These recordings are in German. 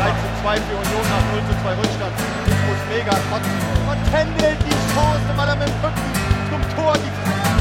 3:2 für Union nach 0:2 Rückstand. Ich muss mega kotzen. Und Kendall die Chance, weil er mit dem Rücken zum Tor die...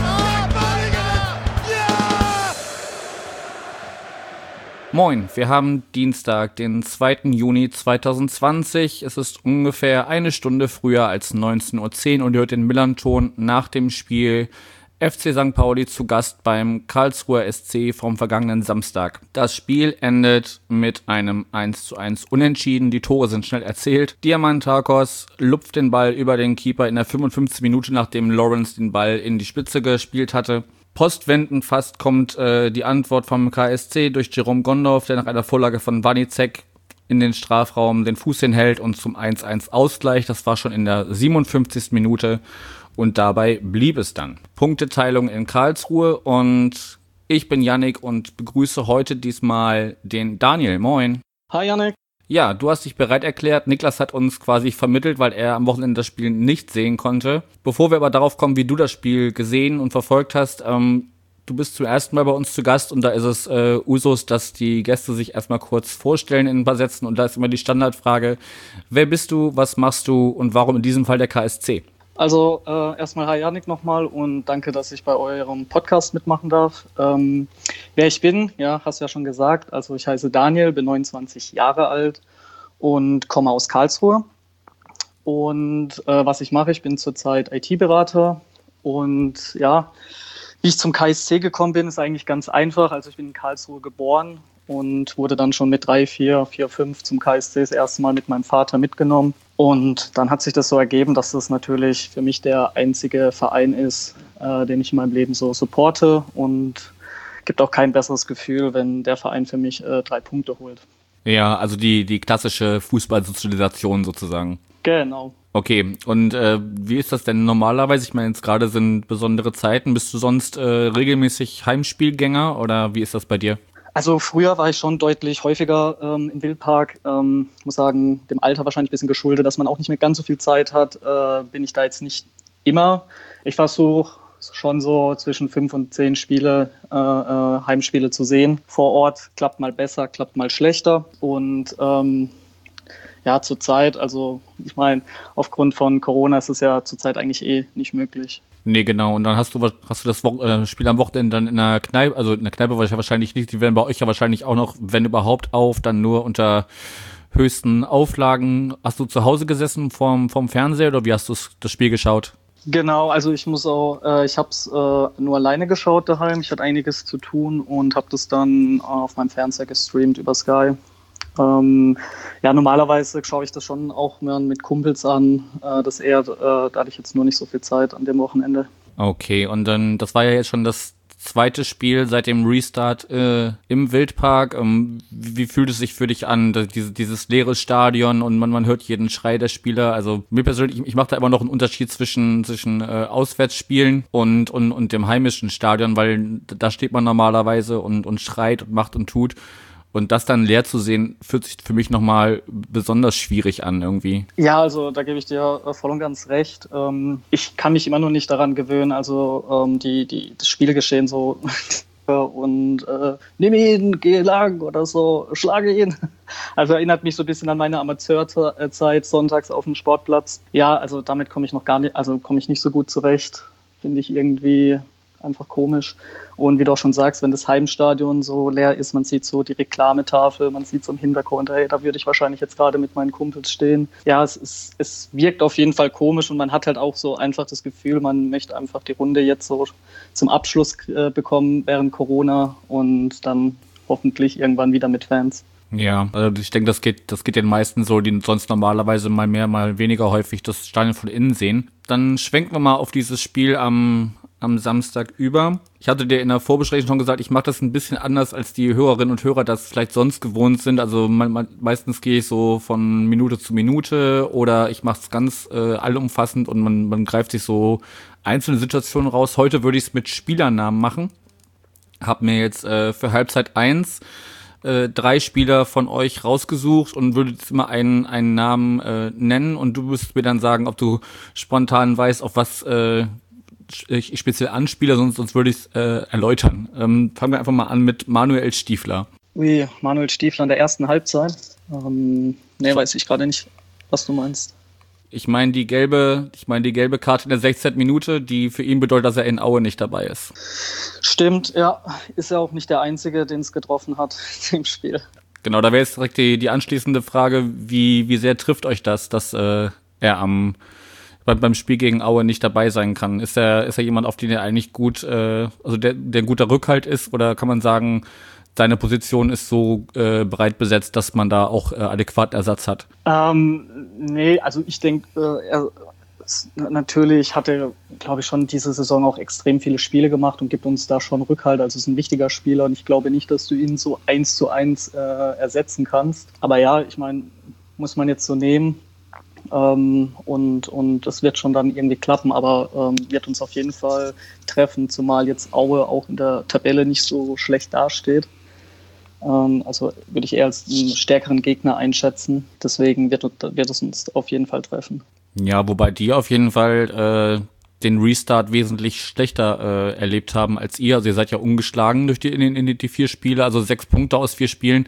Moin, wir haben Dienstag, den 2. Juni 2020. Es ist ungefähr eine Stunde früher als 19:10 Uhr und ihr hört den Millern-Ton nach dem Spiel FC St. Pauli zu Gast beim Karlsruher SC vom vergangenen Samstag. Das Spiel endet mit einem 1:1 Unentschieden. Die Tore sind schnell erzählt. Diamantakos lupft den Ball über den Keeper in der 55. Minute, nachdem Lawrence den Ball in die Spitze gespielt hatte. Postwendend fast kommt die Antwort vom KSC durch Jerome Gondorf, der nach einer Vorlage von Wanizek in den Strafraum den Fuß hinhält und zum 1:1 ausgleicht. Das war schon in der 57. Minute und dabei blieb es dann. Punkteteilung in Karlsruhe und ich bin Yannick und begrüße heute diesmal den Daniel. Moin. Hi Yannick. Ja, du hast dich bereit erklärt. Niklas hat uns quasi vermittelt, weil er am Wochenende das Spiel nicht sehen konnte. Bevor wir aber darauf kommen, wie du das Spiel gesehen und verfolgt hast, du bist zum ersten Mal bei uns zu Gast und da ist es Usus, dass die Gäste sich erstmal kurz vorstellen in ein paar Sätzen und da ist immer die Standardfrage, wer bist du, was machst du und warum in diesem Fall der KSC? Also erstmal hi Yannick nochmal und danke, dass ich bei eurem Podcast mitmachen darf. Wer ich bin, ja, hast du ja schon gesagt. Also ich heiße Daniel, bin 29 Jahre alt und komme aus Karlsruhe. Und was ich mache, ich bin zurzeit IT-Berater und ja, wie ich zum KSC gekommen bin, ist eigentlich ganz einfach. Also ich bin in Karlsruhe geboren und wurde dann schon mit 3, 4, 5 zum KSC das erste Mal mit meinem Vater mitgenommen. Und dann hat sich das so ergeben, dass das natürlich für mich der einzige Verein ist, den ich in meinem Leben so supporte und gibt auch kein besseres Gefühl, wenn der Verein für mich 3 Punkte holt. Ja, also die klassische Fußballsozialisation sozusagen. Genau. Okay, und wie ist das denn normalerweise? Ich meine, jetzt gerade sind besondere Zeiten. Bist du sonst regelmäßig Heimspielgänger oder wie ist das bei dir? Also früher war ich schon deutlich häufiger im Wildpark. Muss sagen, dem Alter wahrscheinlich ein bisschen geschuldet, dass man auch nicht mehr ganz so viel Zeit hat. Bin ich da jetzt nicht immer. Ich versuche schon so zwischen 5 und 10 Spiele, Heimspiele zu sehen. Vor Ort klappt mal besser, klappt mal schlechter. Und ja, zurzeit, also ich meine, aufgrund von Corona ist es ja zurzeit eigentlich nicht möglich. Nee, genau. Und dann hast du das Spiel am Wochenende dann in der Kneipe, also in der Kneipe war ich ja wahrscheinlich nicht, die werden bei euch ja wahrscheinlich auch noch, wenn überhaupt, auf, dann nur unter höchsten Auflagen. Hast du zu Hause gesessen vorm Fernseher oder wie hast du das Spiel geschaut? Genau, also ich habe es nur alleine geschaut daheim. Ich hatte einiges zu tun und habe das dann auf meinem Fernseher gestreamt über Sky. Ja, normalerweise schaue ich das schon auch mit Kumpels an. Da hatte ich jetzt nur nicht so viel Zeit an dem Wochenende. Okay, und dann, das war ja jetzt schon das zweite Spiel seit dem Restart im Wildpark. Wie fühlt es sich für dich an, dieses leere Stadion und man hört jeden Schrei der Spieler? Also mir persönlich, ich mache da immer noch einen Unterschied zwischen Auswärtsspielen und dem heimischen Stadion, weil da steht man normalerweise und schreit und macht und tut. Und das dann leer zu sehen, fühlt sich für mich nochmal besonders schwierig an irgendwie. Ja, also da gebe ich dir voll und ganz recht. Ich kann mich immer noch nicht daran gewöhnen, also das Spielgeschehen so und nimm ihn, geh lang oder so, schlage ihn. Also erinnert mich so ein bisschen an meine Amateurzeit sonntags auf dem Sportplatz. Ja, also damit komme ich nicht so gut zurecht. Finde ich irgendwie einfach komisch. Und wie du auch schon sagst, wenn das Heimstadion so leer ist, man sieht so die Reklametafel, man sieht so im Hintergrund, hey, da würde ich wahrscheinlich jetzt gerade mit meinen Kumpels stehen. Ja, es wirkt auf jeden Fall komisch und man hat halt auch so einfach das Gefühl, man möchte einfach die Runde jetzt so zum Abschluss bekommen während Corona und dann hoffentlich irgendwann wieder mit Fans. Ja, also ich denke, das geht den meisten so, die sonst normalerweise mal mehr, mal weniger häufig das Stadion von innen sehen. Dann schwenken wir mal auf dieses Spiel am Samstag über. Ich hatte dir in der Vorbesprechung schon gesagt, ich mache das ein bisschen anders, als die Hörerinnen und Hörer das vielleicht sonst gewohnt sind. Also meistens gehe ich so von Minute zu Minute oder ich mache es ganz allumfassend und man greift sich so einzelne Situationen raus. Heute würde ich es mit Spielernamen machen. Hab mir jetzt für Halbzeit 1 3 Spieler von euch rausgesucht und würde jetzt immer einen Namen nennen und du müsstest mir dann sagen, ob du spontan weißt, auf was ich speziell anspiele, sonst würde ich es erläutern. Fangen wir einfach mal an mit Manuel Stiefler. Ui, Manuel Stiefler in der ersten Halbzeit. Nee, weiß ich gerade nicht, was du meinst. Ich meine die gelbe Karte in der 16. Minute, die für ihn bedeutet, dass er in Aue nicht dabei ist. Stimmt, ja. Ist ja auch nicht der Einzige, den es getroffen hat im Spiel. Genau, da wäre jetzt direkt die anschließende Frage, wie sehr trifft euch das, dass er beim Spiel gegen Aue nicht dabei sein kann? Ist er jemand, auf den er eigentlich gut, also der ein guter Rückhalt ist, oder kann man sagen, seine Position ist so breit besetzt, dass man da auch adäquat Ersatz hat? Nee, also ich denke, natürlich hat er, glaube ich, schon diese Saison auch extrem viele Spiele gemacht und gibt uns da schon Rückhalt. Also ist ein wichtiger Spieler und ich glaube nicht, dass du ihn so 1:1 ersetzen kannst. Aber ja, ich meine, muss man jetzt so nehmen. Und das wird schon dann irgendwie klappen, aber wird uns auf jeden Fall treffen, zumal jetzt Aue auch in der Tabelle nicht so schlecht dasteht. Also würde ich eher als einen stärkeren Gegner einschätzen. Deswegen wird es uns auf jeden Fall treffen. Ja, wobei die auf jeden Fall den Restart wesentlich schlechter erlebt haben als ihr. Also ihr seid ja ungeschlagen durch die 4 Spiele, also 6 Punkte aus 4 Spielen.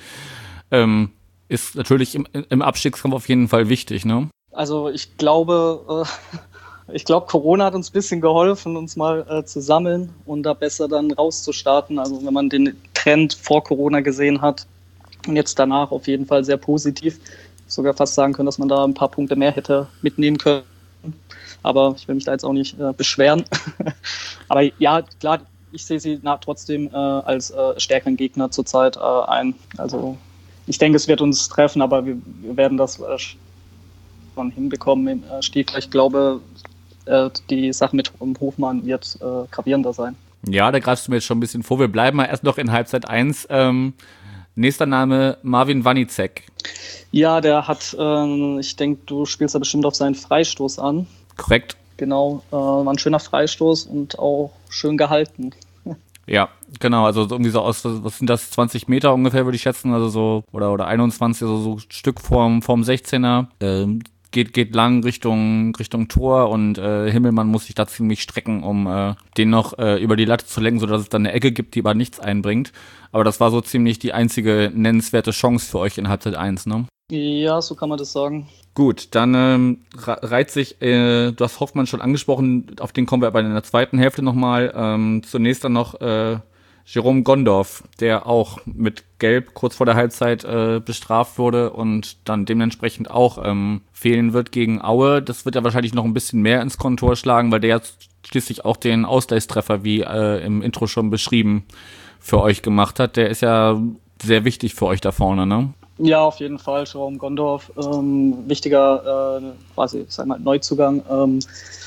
Ist natürlich im Abstiegskampf auf jeden Fall wichtig, ne? Also ich glaube, Corona hat uns ein bisschen geholfen, uns mal zu sammeln und da besser dann rauszustarten. Also wenn man den Trend vor Corona gesehen hat und jetzt danach auf jeden Fall sehr positiv. Sogar fast sagen können, dass man da ein paar Punkte mehr hätte mitnehmen können. Aber ich will mich da jetzt auch nicht beschweren. Aber ja, klar, ich sehe sie trotzdem als stärkeren Gegner zurzeit ein. Also ich denke, es wird uns treffen, aber wir werden das schon hinbekommen. Stiefel, ich glaube, die Sache mit Hofmann wird gravierender sein. Ja, da greifst du mir jetzt schon ein bisschen vor. Wir bleiben mal erst noch in Halbzeit 1. Nächster Name, Marvin Wanicek. Ja, der hat, ich denke, du spielst da bestimmt auf seinen Freistoß an. Korrekt. Genau, war ein schöner Freistoß und auch schön gehalten. Ja, genau, also irgendwie so aus, was sind das, 20 Meter ungefähr, würde ich schätzen, also so, oder 21, also so ein Stück vorm 16er. Geht lang Richtung Tor und Himmelmann muss sich da ziemlich strecken, um den noch über die Latte zu lenken, sodass es dann eine Ecke gibt, die aber nichts einbringt. Aber das war so ziemlich die einzige nennenswerte Chance für euch in Halbzeit 1, ne? Ja, so kann man das sagen. Gut, dann reiht sich, du hast Hoffmann schon angesprochen, auf den kommen wir aber in der zweiten Hälfte nochmal. Zunächst dann noch Jerome Gondorf, der auch mit Gelb kurz vor der Halbzeit bestraft wurde und dann dementsprechend auch fehlen wird gegen Aue. Das wird ja wahrscheinlich noch ein bisschen mehr ins Kontor schlagen, weil der jetzt schließlich auch den Ausgleichstreffer, wie im Intro schon beschrieben, für euch gemacht hat. Der ist ja sehr wichtig für euch da vorne, ne? Ja, auf jeden Fall. Jerome Gondorf, wichtiger quasi, sag mal, Neuzugang.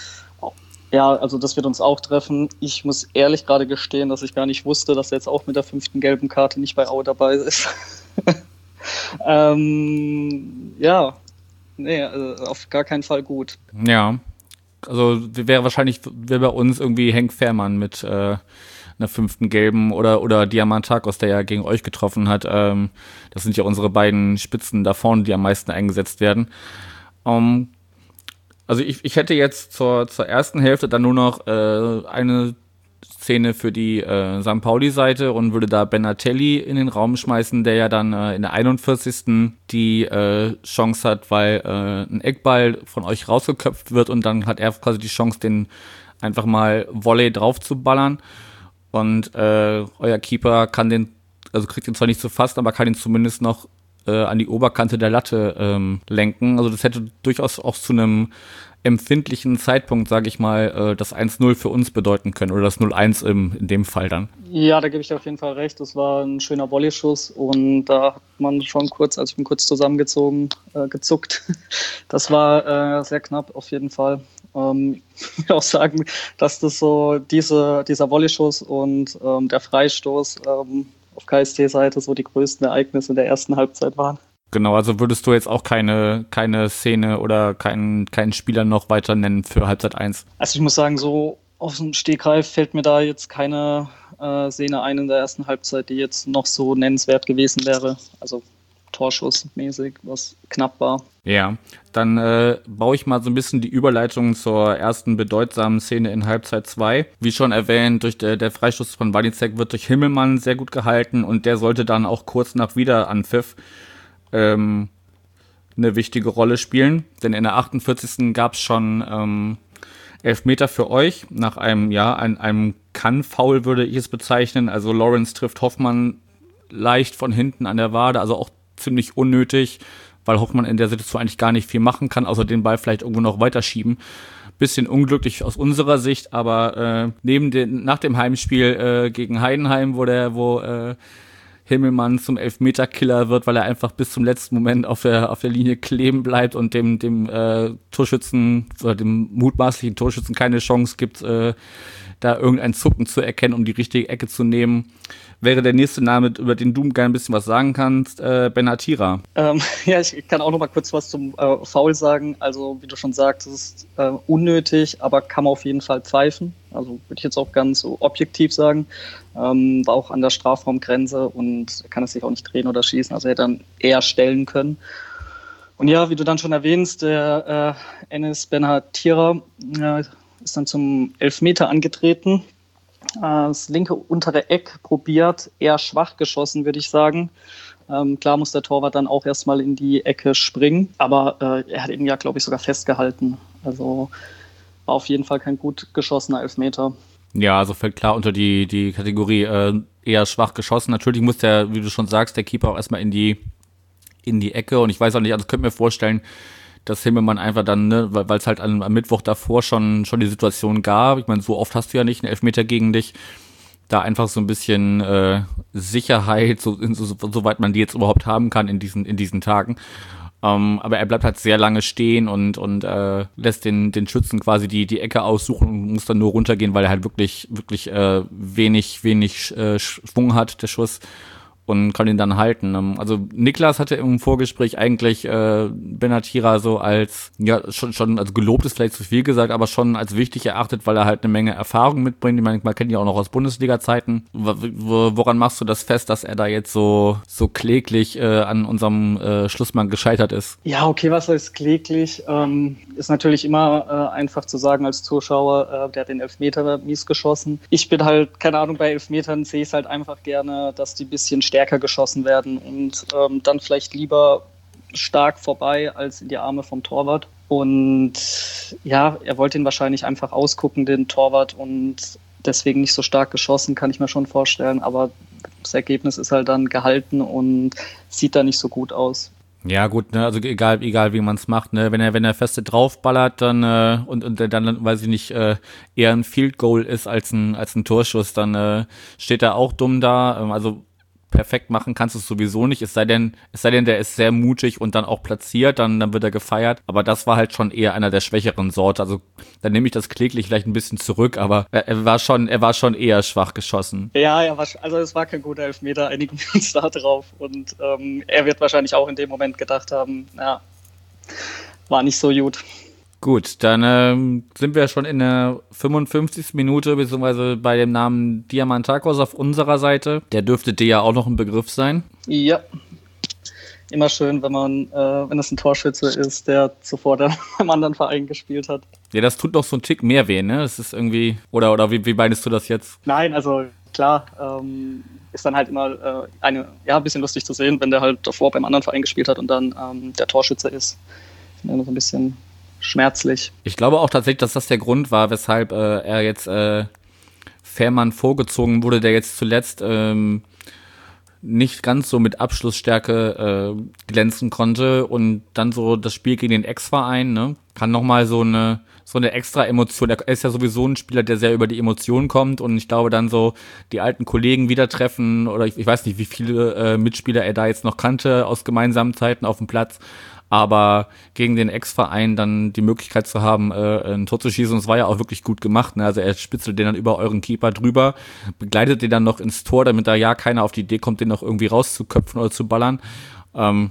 Ja, also das wird uns auch treffen. Ich muss ehrlich gerade gestehen, dass ich gar nicht wusste, dass er jetzt auch mit der 5. gelben Karte nicht bei Aue dabei ist. Ja, nee, also auf gar keinen Fall gut. Ja, also wäre bei uns irgendwie Henk Fährmann mit einer 5. gelben oder Diamantakos, der ja gegen euch getroffen hat. Das sind ja unsere beiden Spitzen da vorne, die am meisten eingesetzt werden. Also ich hätte jetzt zur ersten Hälfte dann nur noch eine Szene für die St. Pauli-Seite und würde da Benatelli in den Raum schmeißen, der ja dann in der 41. die Chance hat, weil ein Eckball von euch rausgeköpft wird und dann hat er quasi die Chance, den einfach mal Volley drauf zu ballern. Und euer Keeper kriegt ihn zwar nicht zu fassen, aber kann ihn zumindest noch an die Oberkante der Latte lenken. Also das hätte durchaus auch zu einem empfindlichen Zeitpunkt, sage ich mal, das 1:0 für uns bedeuten können oder das 0:1 in dem Fall dann. Ja, da gebe ich dir auf jeden Fall recht. Das war ein schöner Volleyschuss und da hat man schon kurz zusammengezogen, gezuckt. Das war sehr knapp auf jeden Fall. Ich will auch sagen, dass das so dieser Volleyschuss und der Freistoß auf KSC-Seite so die größten Ereignisse in der ersten Halbzeit waren. Genau, also würdest du jetzt auch keine Szene oder keinen Spieler noch weiter nennen für Halbzeit 1? Also ich muss sagen, so aus dem Stegreif fällt mir da jetzt keine Szene ein in der ersten Halbzeit, die jetzt noch so nennenswert gewesen wäre. Also torschussmäßig, was knapp war. Ja, dann baue ich mal so ein bisschen die Überleitung zur ersten bedeutsamen Szene in Halbzeit 2. Wie schon erwähnt, durch der Freistoß von Wanicek wird durch Himmelmann sehr gut gehalten und der sollte dann auch kurz nach Wiederanpfiff eine wichtige Rolle spielen. Denn in der 48. gab es schon Elfmeter für euch, nach einem Kann-Foul würde ich es bezeichnen. Also Lawrence trifft Hoffmann leicht von hinten an der Wade, also auch ziemlich unnötig, weil Hoffmann in der Situation eigentlich gar nicht viel machen kann, außer den Ball vielleicht irgendwo noch weiterschieben. Bisschen unglücklich aus unserer Sicht, aber nach dem Heimspiel gegen Heidenheim, wo Himmelmann zum Elfmeterkiller wird, weil er einfach bis zum letzten Moment auf der Linie kleben bleibt und dem Torschützen oder dem mutmaßlichen Torschützen keine Chance gibt, da irgendein Zucken zu erkennen, um die richtige Ecke zu nehmen. Wäre der nächste Name, über den du gerne ein bisschen was sagen kannst, Benatira. Ja, ich kann auch noch mal kurz was zum Foul sagen. Also, wie du schon sagst, es ist unnötig, aber kann man auf jeden Fall pfeifen. Also, würde ich jetzt auch ganz so objektiv sagen. War auch an der Strafraumgrenze und er kann es sich auch nicht drehen oder schießen. Also, er hätte dann eher stellen können. Und ja, wie du dann schon erwähnst, der Enes Benatira ist dann zum Elfmeter angetreten. Das linke untere Eck probiert, eher schwach geschossen, würde ich sagen. Klar muss der Torwart dann auch erstmal in die Ecke springen, aber er hat ihn ja, glaube ich, sogar festgehalten. Also war auf jeden Fall kein gut geschossener Elfmeter. Ja, also fällt klar unter die Kategorie eher schwach geschossen. Natürlich muss der, wie du schon sagst, der Keeper auch erstmal in die Ecke, und ich weiß auch nicht, also ich könnte mir vorstellen, dass Himmelmann einfach dann, weil es halt am Mittwoch davor schon die Situation gab, ich meine, so oft hast du ja nicht einen Elfmeter gegen dich, da einfach so ein bisschen Sicherheit, soweit man die jetzt überhaupt haben kann in diesen Tagen. Aber er bleibt halt sehr lange stehen und lässt den Schützen quasi die Ecke aussuchen und muss dann nur runtergehen, weil er halt wirklich wenig Schwung hat, der Schuss. Und kann ihn dann halten. Also Niklas hatte im Vorgespräch eigentlich Benatira so als, ja, schon, also gelobt ist vielleicht zu viel gesagt, aber schon als wichtig erachtet, weil er halt eine Menge Erfahrung mitbringt. Ich meine, man kennt ihn ja auch noch aus Bundesliga-Zeiten. Woran machst du das fest, dass er da jetzt so kläglich an unserem Schlussmann gescheitert ist? Ja, okay, was heißt kläglich? Ist natürlich immer einfach zu sagen als Zuschauer, der hat den Elfmeter mies geschossen. Ich bin halt, keine Ahnung, bei Elfmetern sehe ich es halt einfach gerne, dass die ein bisschen stärker geschossen werden und dann vielleicht lieber stark vorbei als in die Arme vom Torwart. Und ja, er wollte ihn wahrscheinlich einfach ausgucken, den Torwart, und deswegen nicht so stark geschossen, kann ich mir schon vorstellen. Aber das Ergebnis ist halt dann gehalten und sieht da nicht so gut aus. Ja, gut, ne, also egal wie man es macht, ne, wenn er feste draufballert, dann und dann, weiß ich nicht, eher ein Field Goal ist als ein Torschuss, dann steht er auch dumm da. Also perfekt machen kannst du es sowieso nicht, es sei denn, der ist sehr mutig und dann auch platziert, dann wird er gefeiert. Aber das war halt schon eher einer der schwächeren Sorte. Also dann nehme ich das kläglich vielleicht ein bisschen zurück, aber er war schon eher schwach geschossen. Ja, also es war kein guter Elfmeter, einigen wir uns da drauf. Und er wird wahrscheinlich auch in dem Moment gedacht haben, ja, war nicht so gut. Gut, dann sind wir schon in der 55. Minute, beziehungsweise bei dem Namen Diamantakos auf unserer Seite. Der dürfte dir ja auch noch ein Begriff sein. Ja, immer schön, wenn es ein Torschütze ist, der zuvor beim anderen Verein gespielt hat. Ja, das tut doch so einen Tick mehr weh, ne? Das ist irgendwie, oder wie meinst du das jetzt? Nein, also klar, ist dann halt immer ein bisschen lustig zu sehen, wenn der halt davor beim anderen Verein gespielt hat und dann der Torschütze ist. Das ist immer so ein bisschen schmerzlich. Ich glaube auch tatsächlich, dass das der Grund war, weshalb er jetzt Fährmann vorgezogen wurde, der jetzt zuletzt nicht ganz so mit Abschlussstärke glänzen konnte und dann so das Spiel gegen den Ex-Verein, ne, kann nochmal so eine extra Emotion, er ist ja sowieso ein Spieler, der sehr über die Emotionen kommt, und ich glaube dann so die alten Kollegen wieder treffen, oder ich weiß nicht, wie viele Mitspieler er da jetzt noch kannte aus gemeinsamen Zeiten auf dem Platz, aber gegen den Ex-Verein dann die Möglichkeit zu haben, ein Tor zu schießen, und es war ja auch wirklich gut gemacht, ne? Also er spitzelt den dann über euren Keeper drüber, begleitet den dann noch ins Tor, damit da ja keiner auf die Idee kommt, den noch irgendwie rauszuköpfen oder zu ballern. War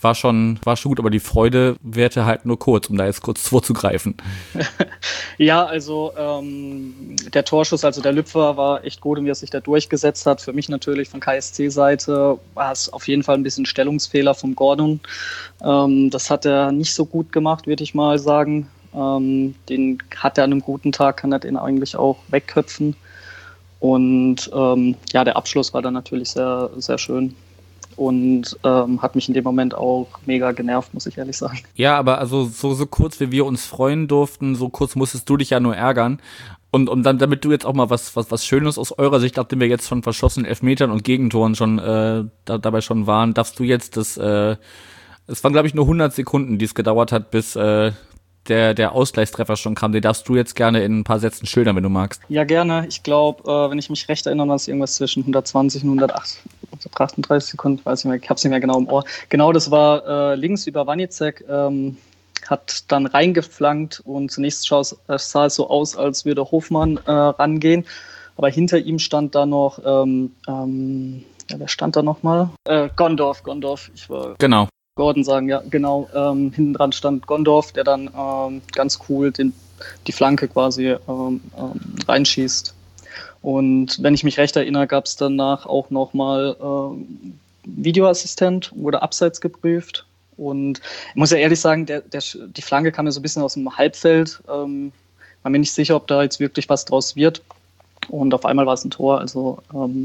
war schon gut, aber die Freude währte halt nur kurz, um da jetzt kurz vorzugreifen. Ja, also der Torschuss, also der Lüpfer war echt gut und wie er sich da durchgesetzt hat. Für mich natürlich von KSC-Seite war es auf jeden Fall ein bisschen Stellungsfehler vom Gordon. Das hat er nicht so gut gemacht, würde ich mal sagen. Den hat er an einem guten Tag, kann er den eigentlich auch wegköpfen. Und der Abschluss war dann natürlich sehr, sehr schön. Und hat mich in dem Moment auch mega genervt, muss ich ehrlich sagen. Ja, aber also so kurz, wie wir uns freuen durften, so kurz musstest du dich ja nur ärgern. Und dann, damit du jetzt auch mal was Schönes aus eurer Sicht, nachdem wir jetzt von verschossenen Elfmetern und Gegentoren schon dabei schon waren, darfst du jetzt es waren glaube ich nur 100 Sekunden, die es gedauert hat, bis der Ausgleichstreffer schon kam. Den darfst du jetzt gerne in ein paar Sätzen schildern, wenn du magst. Ja, gerne. Ich glaube, wenn ich mich recht erinnere, war es irgendwas zwischen 120 und 138 Sekunden. Ich weiß nicht mehr, ich habe es nicht mehr genau im Ohr. Genau, das war links über Wanizek, hat dann reingeflankt und zunächst sah es so aus, als würde Hofmann rangehen. Aber hinter ihm stand da noch, wer stand da nochmal? Gondorf. Genau. Gordon sagen, ja, genau. Hinten dran stand Gondorf, der dann ganz cool die Flanke quasi reinschießt. Und wenn ich mich recht erinnere, gab es danach auch nochmal Videoassistent, wurde abseits geprüft. Und ich muss ja ehrlich sagen, die Flanke kam ja so ein bisschen aus dem Halbfeld. War mir nicht sicher, ob da jetzt wirklich was draus wird. Und auf einmal war es ein Tor. Also,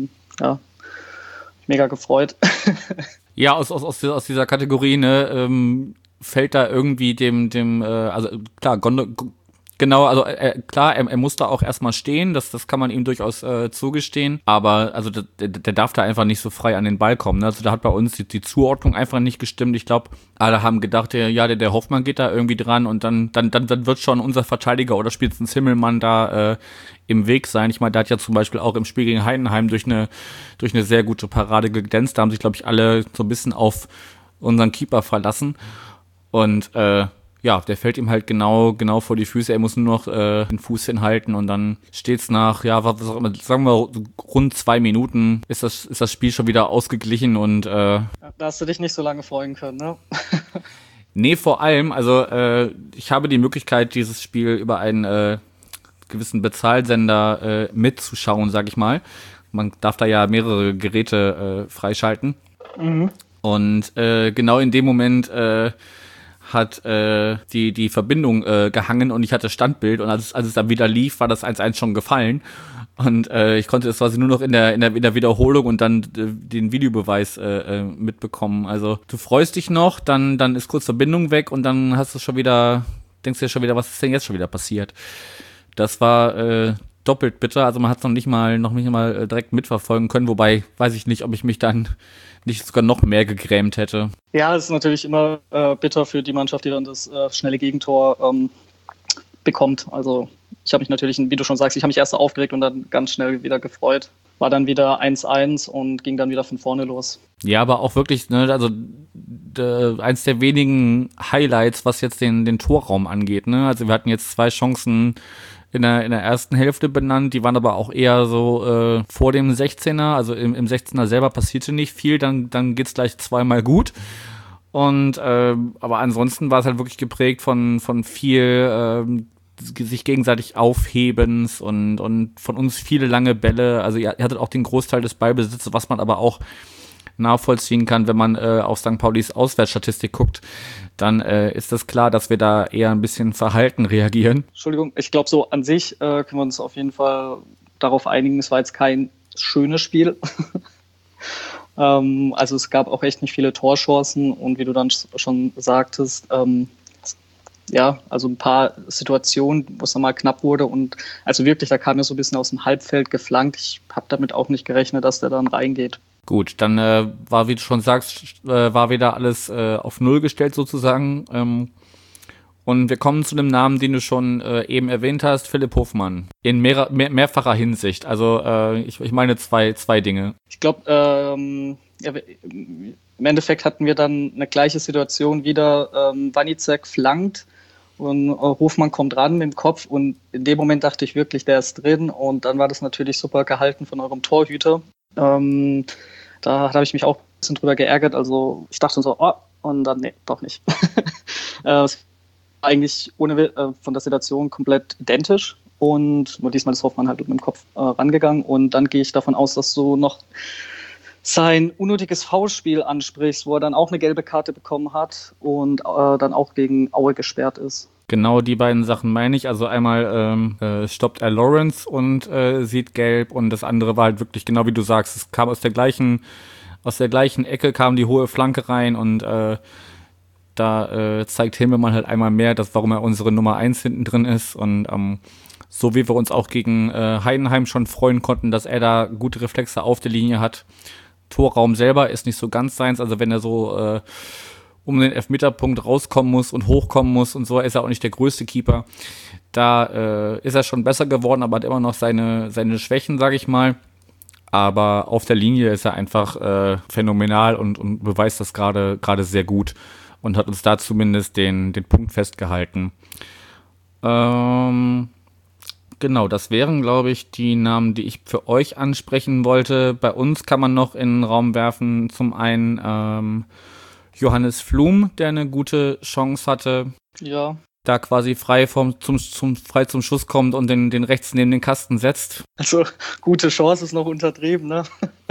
mega gefreut. Ja, aus dieser Kategorie, ne, fällt da irgendwie also klar, genau, also klar, er muss da auch erstmal stehen, das kann man ihm durchaus zugestehen, aber also der darf da einfach nicht so frei an den Ball kommen, ne? Also da hat bei uns die Zuordnung einfach nicht gestimmt. Ich glaube, alle haben gedacht, der Hoffmann geht da irgendwie dran und dann wird schon unser Verteidiger oder spätestens Himmelmann da im Weg sein. Ich meine, der hat ja zum Beispiel auch im Spiel gegen Heidenheim durch eine sehr gute Parade geglänzt. Da haben sich, glaube ich, alle so ein bisschen auf unseren Keeper verlassen. Und der fällt ihm halt genau vor die Füße. Er muss nur noch den Fuß hinhalten und dann steht's nach, was auch immer, sagen wir rund 2 Minuten ist das Spiel schon wieder ausgeglichen und da hast du dich nicht so lange freuen können, ne? Nee, vor allem, also ich habe die Möglichkeit, dieses Spiel über einen gewissen Bezahlsender mitzuschauen, sag ich mal. Man darf da ja mehrere Geräte freischalten. Mhm. Und genau in dem Moment hat die Verbindung gehangen und ich hatte Standbild und als es dann wieder lief, war das 1-1 schon gefallen. Und ich konnte es quasi nur noch in der Wiederholung und dann den Videobeweis mitbekommen. Also du freust dich noch, dann ist kurz Verbindung weg und dann denkst du schon wieder, was ist denn jetzt schon wieder passiert? Das war doppelt bitter, also man hat es noch nicht mal direkt mitverfolgen können, wobei weiß ich nicht, ob ich mich dann nicht sogar noch mehr gegrämt hätte. Ja, es ist natürlich immer bitter für die Mannschaft, die dann das schnelle Gegentor bekommt. Also ich habe mich natürlich, wie du schon sagst, ich habe mich erst aufgeregt und dann ganz schnell wieder gefreut. War dann wieder 1-1 und ging dann wieder von vorne los. Ja, aber auch wirklich, ne, also eins der wenigen Highlights, was jetzt den Torraum angeht, ne? Also wir hatten jetzt 2 Chancen in der ersten Hälfte benannt, die waren aber auch eher so vor dem 16er, also im 16er selber passierte nicht viel, dann geht's gleich 2-mal gut. Und aber ansonsten war es halt wirklich geprägt von viel sich gegenseitig Aufhebens und von uns viele lange Bälle. Also ihr hattet auch den Großteil des Ballbesitzes, was man aber auch nachvollziehen kann, wenn man auf St. Paulis Auswärtsstatistik guckt, dann ist das klar, dass wir da eher ein bisschen verhalten reagieren. Entschuldigung, ich glaube, so an sich können wir uns auf jeden Fall darauf einigen, es war jetzt kein schönes Spiel. Also es gab auch echt nicht viele Torchancen und wie du dann schon sagtest, also ein paar Situationen, wo es nochmal knapp wurde und also wirklich, da kam er so ein bisschen aus dem Halbfeld geflankt. Ich habe damit auch nicht gerechnet, dass der dann reingeht. Gut, dann war, wie du schon sagst, war wieder alles auf Null gestellt sozusagen. Und wir kommen zu dem Namen, den du schon eben erwähnt hast, Philipp Hofmann. In mehrfacher Hinsicht. Also ich meine zwei Dinge. Ich glaube, im Endeffekt hatten wir dann eine gleiche Situation wieder. Wanizek flankt und Hofmann kommt ran mit dem Kopf und in dem Moment dachte ich wirklich, der ist drin und dann war das natürlich super gehalten von eurem Torhüter. Da habe ich mich auch ein bisschen drüber geärgert. Also ich dachte so, Und dann, nee, doch nicht. Es war eigentlich von der Situation komplett identisch. Und nur diesmal ist Hoffmann halt mit dem Kopf rangegangen. Und dann gehe ich davon aus, dass du noch sein unnötiges Foulspiel ansprichst, wo er dann auch eine gelbe Karte bekommen hat und dann auch gegen Aue gesperrt ist. Genau die beiden Sachen meine ich. Also einmal stoppt er Lawrence und sieht gelb, und das andere war halt wirklich genau wie du sagst. Es kam aus der gleichen Ecke, kam die hohe Flanke rein, und da zeigt Himmelmann halt einmal mehr, warum er unsere Nummer 1 hinten drin ist. Und so wie wir uns auch gegen Heidenheim schon freuen konnten, dass er da gute Reflexe auf der Linie hat. Torraum selber ist nicht so ganz seins, also wenn er so um den Elfmeterpunkt rauskommen muss und hochkommen muss und so, ist er auch nicht der größte Keeper. Da ist er schon besser geworden, aber hat immer noch seine Schwächen, sage ich mal. Aber auf der Linie ist er einfach phänomenal und beweist das gerade sehr gut und hat uns da zumindest den Punkt festgehalten. Genau, das wären, glaube ich, die Namen, die ich für euch ansprechen wollte. Bei uns kann man noch in den Raum werfen, zum einen Johannes Flum, der eine gute Chance hatte. Ja. Da quasi frei zum Schuss kommt und den rechts neben den Kasten setzt. Also gute Chance ist noch untertrieben, ne?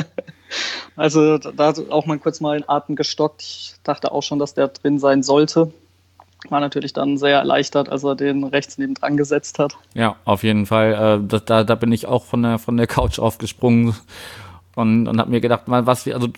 Also da hat auch mal kurz mal den Atem gestockt. Ich dachte auch schon, dass der drin sein sollte. War natürlich dann sehr erleichtert, als er den rechts nebendran gesetzt hat. Ja, auf jeden Fall. Da bin ich auch von der Couch aufgesprungen und habe mir gedacht, du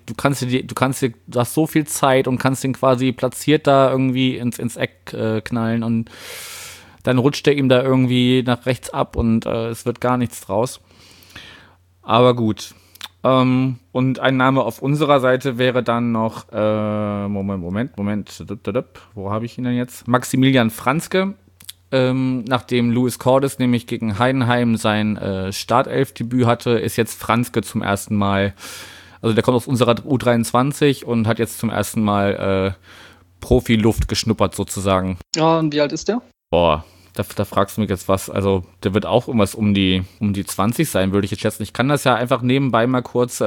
hast so viel Zeit und kannst den quasi platziert da irgendwie ins Eck knallen, und dann rutscht er ihm da irgendwie nach rechts ab und es wird gar nichts draus. Aber gut. Und ein Name auf unserer Seite wäre dann noch, Moment, wo habe ich ihn denn jetzt? Maximilian Franzke, nachdem Louis Cordes nämlich gegen Heidenheim sein Startelfdebüt hatte, ist jetzt Franzke zum ersten Mal, also der kommt aus unserer U23 und hat jetzt zum ersten Mal Profiluft geschnuppert sozusagen. Ja, und wie alt ist der? Boah. Da fragst du mich jetzt was, also der wird auch irgendwas um die 20 sein, würde ich jetzt schätzen. Ich kann das ja einfach nebenbei mal kurz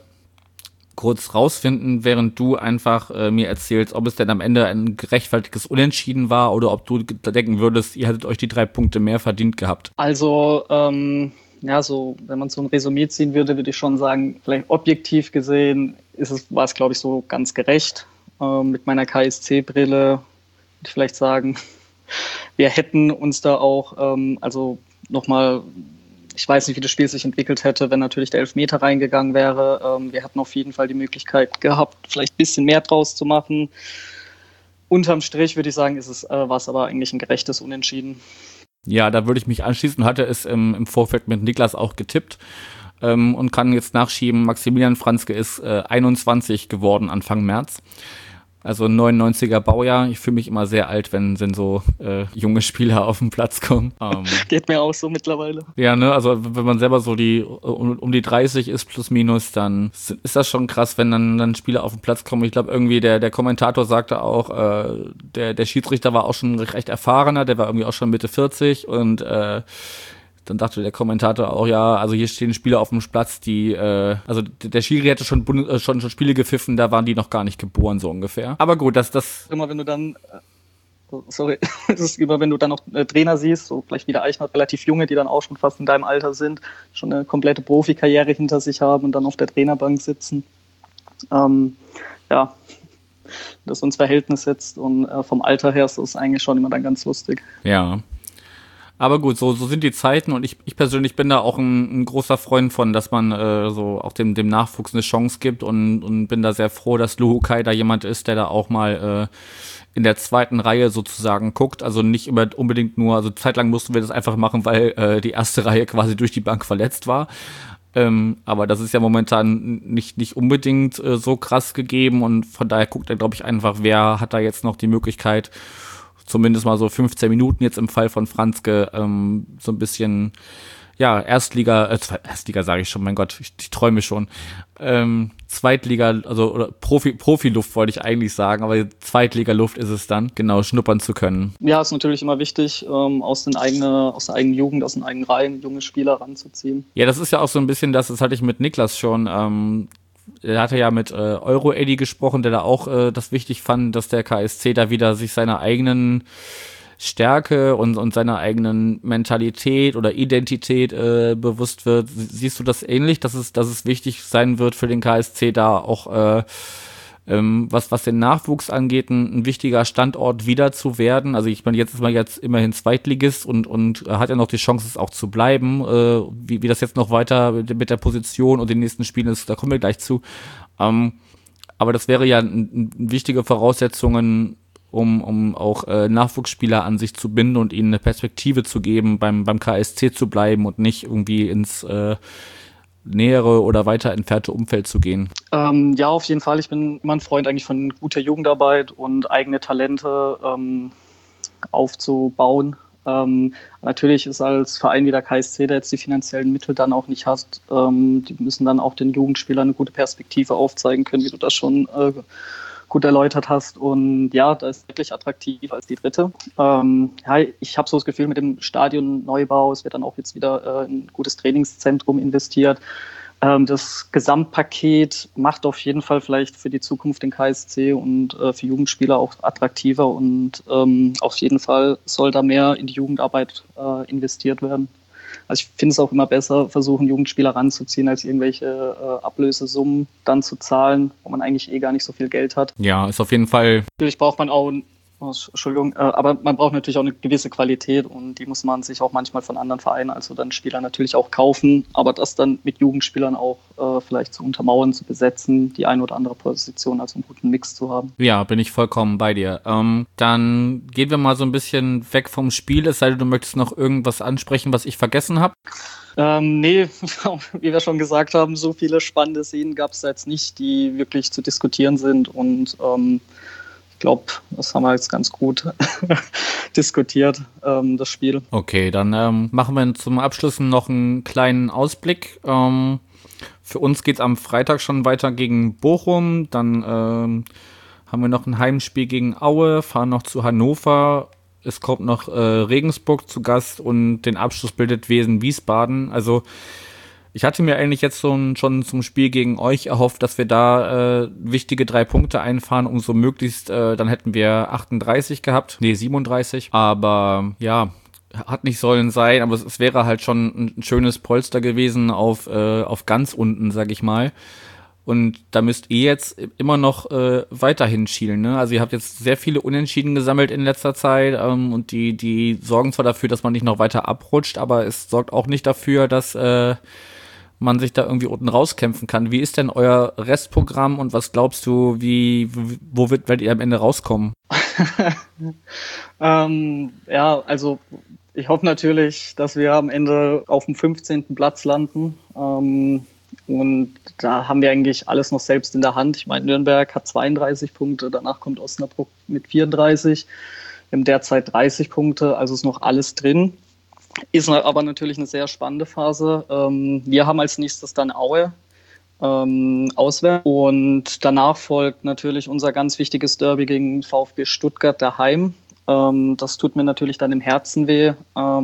rausfinden, während du einfach mir erzählst, ob es denn am Ende ein gerechtfertigtes Unentschieden war oder ob du denken würdest, ihr hättet euch die 3 Punkte mehr verdient gehabt. Also, so, wenn man so ein Resümee ziehen würde ich schon sagen, vielleicht objektiv gesehen war es, glaube ich, so ganz gerecht. Mit meiner KSC-Brille würde ich vielleicht sagen, wir hätten uns da auch, nochmal, ich weiß nicht, wie das Spiel sich entwickelt hätte, wenn natürlich der Elfmeter reingegangen wäre. Wir hätten auf jeden Fall die Möglichkeit gehabt, vielleicht ein bisschen mehr draus zu machen. Unterm Strich würde ich sagen, war es aber eigentlich ein gerechtes Unentschieden. Ja, da würde ich mich anschließen, hatte es im Vorfeld mit Niklas auch getippt und kann jetzt nachschieben, Maximilian Franzke ist 21 geworden Anfang März. Also 99er Baujahr. Ich fühle mich immer sehr alt, wenn so junge Spieler auf den Platz kommen. Geht mir auch so mittlerweile. Ja, ne, also wenn man selber so um die 30 ist plus minus, dann ist das schon krass, wenn dann Spieler auf den Platz kommen. Ich glaube irgendwie der Kommentator sagte auch, der Schiedsrichter war auch schon recht erfahrener, der war irgendwie auch schon Mitte 40 und dann dachte der Kommentator auch, ja, also hier stehen Spieler auf dem Platz, die, also der Schiri hätte schon Spiele gepfiffen, da waren die noch gar nicht geboren, so ungefähr. Aber gut, das immer wenn du dann, das ist immer, wenn du dann noch Trainer siehst, so vielleicht wieder Eichner, relativ junge, die dann auch schon fast in deinem Alter sind, schon eine komplette Profikarriere hinter sich haben und dann auf der Trainerbank sitzen. Das ins Verhältnis setzt und vom Alter her ist das eigentlich schon immer dann ganz lustig. Ja. Aber gut, so sind die Zeiten und ich persönlich bin da auch ein großer Freund von, dass man so auch dem Nachwuchs eine Chance gibt und bin da sehr froh, dass Luhukai da jemand ist, der da auch mal in der zweiten Reihe sozusagen guckt. Also nicht unbedingt nur, also zeitlang mussten wir das einfach machen, weil die erste Reihe quasi durch die Bank verletzt war. Aber das ist ja momentan nicht unbedingt so krass gegeben und von daher guckt er, glaube ich, einfach, wer hat da jetzt noch die Möglichkeit, zumindest mal so 15 Minuten jetzt im Fall von Franzke, so ein bisschen, ja, Erstliga sage ich schon, mein Gott, ich träume schon, Zweitliga, also oder Profiluft wollte ich eigentlich sagen, aber Zweitliga-Luft ist es dann, genau, schnuppern zu können. Ja, ist natürlich immer wichtig, aus der eigenen Jugend, aus den eigenen Reihen junge Spieler ranzuziehen. Ja, das ist ja auch so ein bisschen das hatte ich mit Niklas schon, er hatte ja mit Euro-Eddy gesprochen, der da auch das wichtig fand, dass der KSC da wieder sich seiner eigenen Stärke und seiner eigenen Mentalität oder Identität bewusst wird. Siehst du das ähnlich, dass es wichtig sein wird für den KSC da auch was den Nachwuchs angeht, ein wichtiger Standort wieder zu werden? Also ich meine, jetzt ist man jetzt immerhin Zweitligist und hat ja noch die Chance, es auch zu bleiben. Wie das jetzt noch weiter mit der Position und den nächsten Spielen ist, da kommen wir gleich zu. Aber das wäre ja eine wichtige Voraussetzung, um auch Nachwuchsspieler an sich zu binden und ihnen eine Perspektive zu geben, beim KSC zu bleiben und nicht irgendwie ins nähere oder weiter entfernte Umfeld zu gehen. Ja, auf jeden Fall. Ich bin immer ein Freund eigentlich von guter Jugendarbeit und eigene Talente aufzubauen. Natürlich ist als Verein wie der KSC, der jetzt die finanziellen Mittel dann auch nicht hat, die müssen dann auch den Jugendspielern eine gute Perspektive aufzeigen können, wie du das schon gut erläutert hast. Und ja, da ist wirklich attraktiv als die dritte. Ja, ich habe so das Gefühl, mit dem Stadionneubau, es wird dann auch jetzt wieder in ein gutes Trainingszentrum investiert. Das Gesamtpaket macht auf jeden Fall vielleicht für die Zukunft den KSC und für Jugendspieler auch attraktiver und auf jeden Fall soll da mehr in die Jugendarbeit investiert werden. Also ich finde es auch immer besser, versuchen Jugendspieler ranzuziehen, als irgendwelche Ablösesummen dann zu zahlen, wo man eigentlich gar nicht so viel Geld hat. Ja, ist auf jeden Fall. Natürlich braucht man auch, aber man braucht natürlich auch eine gewisse Qualität und die muss man sich auch manchmal von anderen Vereinen, also dann Spieler natürlich auch kaufen, aber das dann mit Jugendspielern auch vielleicht zu untermauern, zu besetzen, die eine oder andere Position, also einen guten Mix zu haben. Ja, bin ich vollkommen bei dir. Dann gehen wir mal so ein bisschen weg vom Spiel, es sei denn, du möchtest noch irgendwas ansprechen, was ich vergessen habe. Nee, wie wir schon gesagt haben, so viele spannende Szenen gab es jetzt nicht, die wirklich zu diskutieren sind und ich glaube, das haben wir jetzt ganz gut diskutiert, das Spiel. Okay, dann machen wir zum Abschluss noch einen kleinen Ausblick. Für uns geht's am Freitag schon weiter gegen Bochum. Dann haben wir noch ein Heimspiel gegen Aue, fahren noch zu Hannover. Es kommt noch Regensburg zu Gast und den Abschluss bildet Wesen Wiesbaden. Also ich hatte mir eigentlich jetzt schon zum Spiel gegen euch erhofft, dass wir da wichtige 3 Punkte einfahren, um so möglichst, dann hätten wir 37. Aber ja, hat nicht sollen sein, aber es wäre halt schon ein schönes Polster gewesen auf ganz unten, sag ich mal. Und da müsst ihr jetzt immer noch weiterhin schielen, ne? Also ihr habt jetzt sehr viele Unentschieden gesammelt in letzter Zeit und die sorgen zwar dafür, dass man nicht noch weiter abrutscht, aber es sorgt auch nicht dafür, dass man sich da irgendwie unten rauskämpfen kann. Wie ist denn euer Restprogramm und was glaubst du, wo werdet ihr am Ende rauskommen? Ja, also ich hoffe natürlich, dass wir am Ende auf dem 15. Platz landen. Und da haben wir eigentlich alles noch selbst in der Hand. Ich meine, Nürnberg hat 32 Punkte, danach kommt Osnabrück mit 34. Wir haben derzeit 30 Punkte, also ist noch alles drin. Ist aber natürlich eine sehr spannende Phase. Wir haben als nächstes dann Aue auswärts und danach folgt natürlich unser ganz wichtiges Derby gegen VfB Stuttgart daheim. Das tut mir natürlich dann im Herzen weh,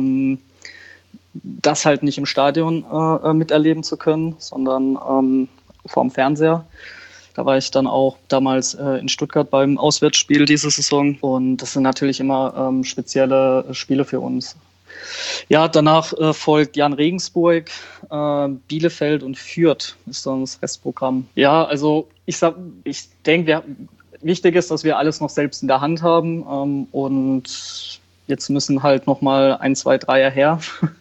das halt nicht im Stadion miterleben zu können, sondern vorm Fernseher. Da war ich dann auch damals in Stuttgart beim Auswärtsspiel diese Saison und das sind natürlich immer spezielle Spiele für uns. Ja, danach folgt Jan Regensburg, Bielefeld und Fürth ist dann das Restprogramm. Ja, also ich denke, wichtig ist, dass wir alles noch selbst in der Hand haben und jetzt müssen halt nochmal 1, 2, 3 her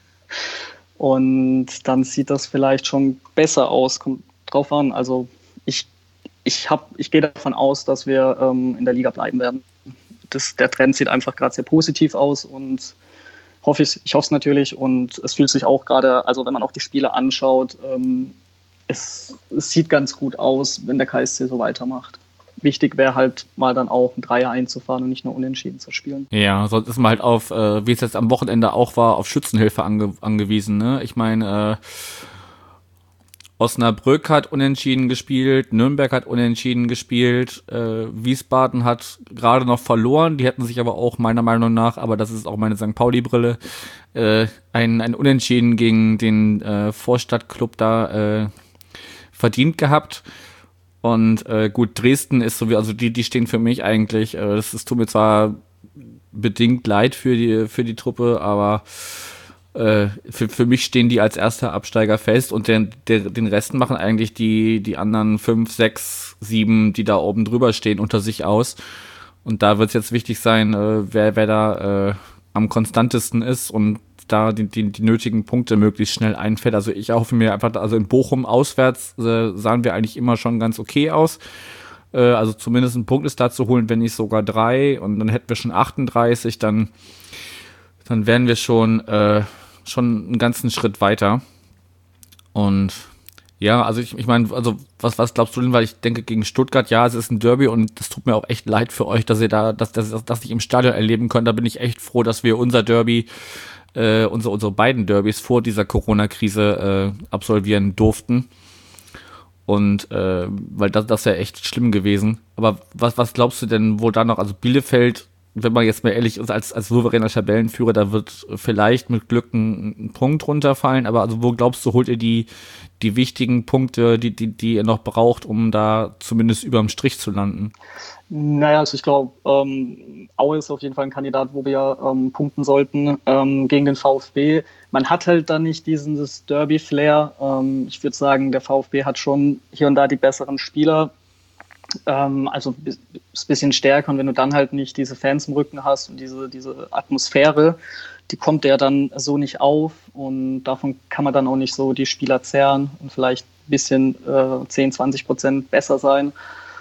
und dann sieht das vielleicht schon besser aus, kommt drauf an. Also ich gehe davon aus, dass wir in der Liga bleiben werden. Der Trend sieht einfach gerade sehr positiv aus und ich hoffe es natürlich und es fühlt sich auch gerade, also wenn man auch die Spiele anschaut, es sieht ganz gut aus, wenn der KSC so weitermacht. Wichtig wäre halt mal dann auch ein Dreier einzufahren und nicht nur unentschieden zu spielen. Ja, sonst ist man halt auf, wie es jetzt am Wochenende auch war, auf Schützenhilfe angewiesen, ne? Ich meine, Osnabrück hat unentschieden gespielt, Nürnberg hat unentschieden gespielt, Wiesbaden hat gerade noch verloren, die hätten sich aber auch meiner Meinung nach, aber das ist auch meine St. Pauli-Brille, ein Unentschieden gegen den Vorstadtclub da verdient gehabt. Und gut, Dresden ist so wie, also die stehen für mich eigentlich, es tut mir zwar bedingt leid für die Truppe, aber für mich stehen die als erster Absteiger fest und den Rest machen eigentlich die anderen 5, 6, 7, die da oben drüber stehen, unter sich aus. Und da wird es jetzt wichtig sein, wer da am konstantesten ist und da die nötigen Punkte möglichst schnell einfällt. Also ich hoffe mir einfach, also in Bochum auswärts sahen wir eigentlich immer schon ganz okay aus. Also zumindest ein Punkt ist da zu holen, wenn nicht sogar 3. Und dann hätten wir schon 38, dann wären wir schon einen ganzen Schritt weiter. Und ja, also ich meine, also was glaubst du denn? Weil ich denke, gegen Stuttgart, ja, es ist ein Derby und es tut mir auch echt leid für euch, dass ihr das nicht im Stadion erleben könnt. Da bin ich echt froh, dass wir unser Derby, unsere beiden Derbys vor dieser Corona-Krise absolvieren durften. Und weil das wäre echt schlimm gewesen. Aber was glaubst du denn, wo da noch, also Bielefeld, wenn man jetzt mal ehrlich ist, als souveräner Tabellenführer, da wird vielleicht mit Glück ein Punkt runterfallen, aber also wo glaubst du, holt ihr die wichtigen Punkte, die ihr noch braucht, um da zumindest überm Strich zu landen? Naja, also ich glaube, Aue ist auf jeden Fall ein Kandidat, wo wir punkten sollten gegen den VfB. Man hat halt dann nicht dieses Derby-Flair. Ich würde sagen, der VfB hat schon hier und da die besseren Spieler. Also ist ein bisschen stärker, und wenn du dann halt nicht diese Fans im Rücken hast und diese Atmosphäre, die kommt ja dann so nicht auf, und davon kann man dann auch nicht so die Spieler zehren und vielleicht ein bisschen 10-20% besser sein.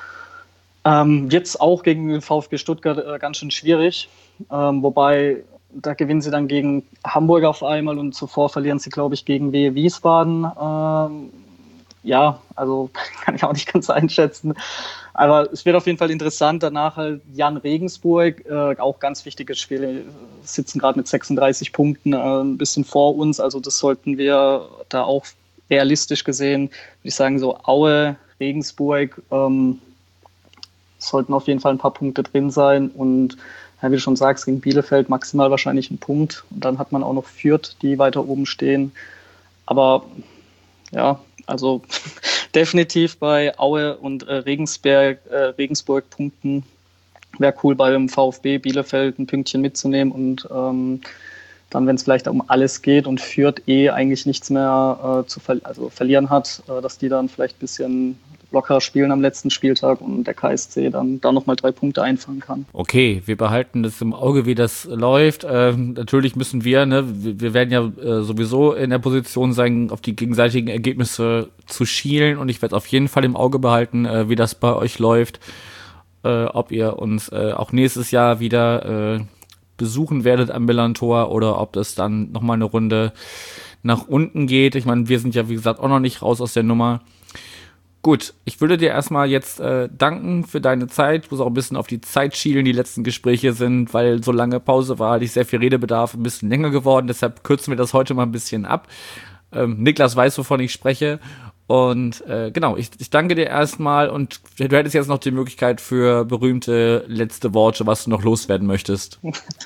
Jetzt auch gegen den VfB Stuttgart ganz schön schwierig, wobei da gewinnen sie dann gegen Hamburg auf einmal und zuvor verlieren sie, glaube ich, gegen Wiehe Wiesbaden. Ja, also kann ich auch nicht ganz einschätzen. Aber es wird auf jeden Fall interessant. Danach halt Jan Regensburg, auch ganz wichtiges Spiel, sitzen gerade mit 36 Punkten ein bisschen vor uns. Also das sollten wir da auch realistisch gesehen, würde ich sagen, so Aue, Regensburg sollten auf jeden Fall ein paar Punkte drin sein. Und ja, wie du schon sagst, gegen Bielefeld maximal wahrscheinlich ein Punkt. Und dann hat man auch noch Fürth, die weiter oben stehen. Aber ja, also definitiv bei Aue und Regensburg punkten. Wäre cool, beim VfB Bielefeld ein Pünktchen mitzunehmen und dann, wenn es vielleicht um alles geht und Fürth eigentlich nichts mehr verlieren hat, dass die dann vielleicht ein bisschen locker spielen am letzten Spieltag und der KSC dann nochmal 3 Punkte einfangen kann. Okay, wir behalten das im Auge, wie das läuft. Natürlich müssen wir werden ja sowieso in der Position sein, auf die gegenseitigen Ergebnisse zu schielen, und ich werde auf jeden Fall im Auge behalten, wie das bei euch läuft, ob ihr uns auch nächstes Jahr wieder besuchen werdet am Millantor oder ob das dann nochmal eine Runde nach unten geht. Ich meine, wir sind ja, wie gesagt, auch noch nicht raus aus der Nummer. Gut, ich würde dir erstmal jetzt danken für deine Zeit. Ich muss auch ein bisschen auf die Zeit schielen. Die letzten Gespräche sind, weil so lange Pause war, hatte ich sehr viel Redebedarf, ein bisschen länger geworden. Deshalb kürzen wir das heute mal ein bisschen ab. Niklas weiß, wovon ich spreche. Und genau, ich danke dir erstmal, und du hättest jetzt noch die Möglichkeit für berühmte letzte Worte, was du noch loswerden möchtest.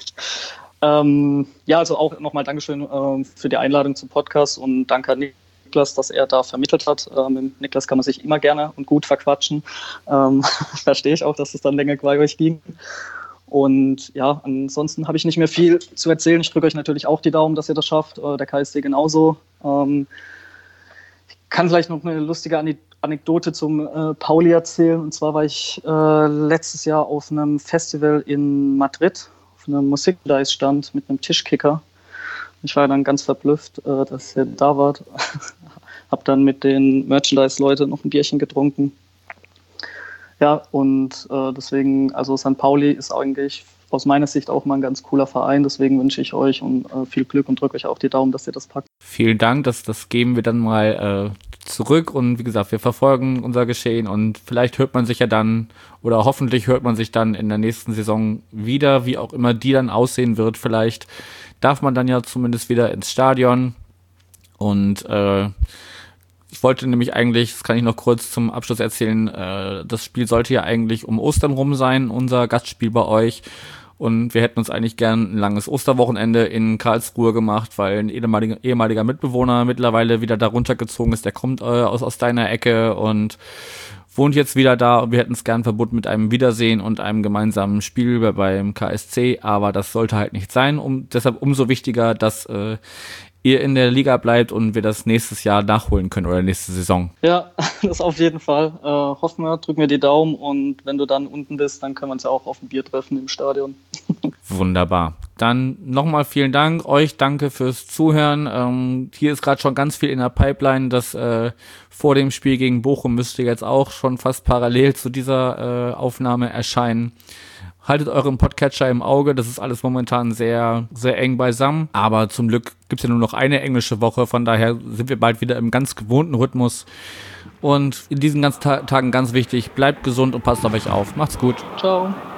Ja, also auch nochmal Dankeschön für die Einladung zum Podcast, und danke an Niklas, dass er da vermittelt hat. Mit Niklas kann man sich immer gerne und gut verquatschen. Verstehe ich auch, dass es dann länger bei euch ging. Und ja, ansonsten habe ich nicht mehr viel zu erzählen. Ich drücke euch natürlich auch die Daumen, dass ihr das schafft. Der KSC genauso. Ich kann vielleicht noch eine lustige Anekdote zum Pauli erzählen. Und zwar war ich letztes Jahr auf einem Festival in Madrid, auf einem Musikpreisstand mit einem Tischkicker. Ich war dann ganz verblüfft, dass ihr da wart. Hab dann mit den Merchandise-Leuten noch ein Bierchen getrunken. Ja, und deswegen, also St. Pauli ist eigentlich aus meiner Sicht auch mal ein ganz cooler Verein. Deswegen wünsche ich euch viel Glück und drücke euch auch die Daumen, dass ihr das packt. Vielen Dank, das geben wir dann mal zurück. Und wie gesagt, wir verfolgen unser Geschehen, und vielleicht hört man sich ja dann, oder hoffentlich hört man sich dann in der nächsten Saison wieder, wie auch immer die dann aussehen wird. Vielleicht darf man dann ja zumindest wieder ins Stadion. Und ich wollte nämlich eigentlich, das kann ich noch kurz zum Abschluss erzählen, das Spiel sollte ja eigentlich um Ostern rum sein, unser Gastspiel bei euch. Und wir hätten uns eigentlich gern ein langes Osterwochenende in Karlsruhe gemacht, weil ein ehemaliger Mitbewohner mittlerweile wieder da runtergezogen ist. Der kommt aus deiner Ecke und wohnt jetzt wieder da. Und wir hätten es gern verbunden mit einem Wiedersehen und einem gemeinsamen Spiel beim KSC. Aber das sollte halt nicht sein. Deshalb umso wichtiger, dass ihr in der Liga bleibt und wir das nächstes Jahr nachholen können oder nächste Saison. Ja, das auf jeden Fall. Hoffen wir, drücken wir die Daumen und wenn du dann unten bist, dann können wir uns ja auch auf ein Bier treffen im Stadion. Wunderbar. Dann nochmal vielen Dank. Euch danke fürs Zuhören. Hier ist gerade schon ganz viel in der Pipeline. Das vor dem Spiel gegen Bochum müsste jetzt auch schon fast parallel zu dieser Aufnahme erscheinen. Haltet euren Podcatcher im Auge, das ist alles momentan sehr, sehr eng beisammen. Aber zum Glück gibt's ja nur noch eine englische Woche, von daher sind wir bald wieder im ganz gewohnten Rhythmus. Und in diesen ganzen Tagen ganz wichtig, bleibt gesund und passt auf euch auf. Macht's gut. Ciao.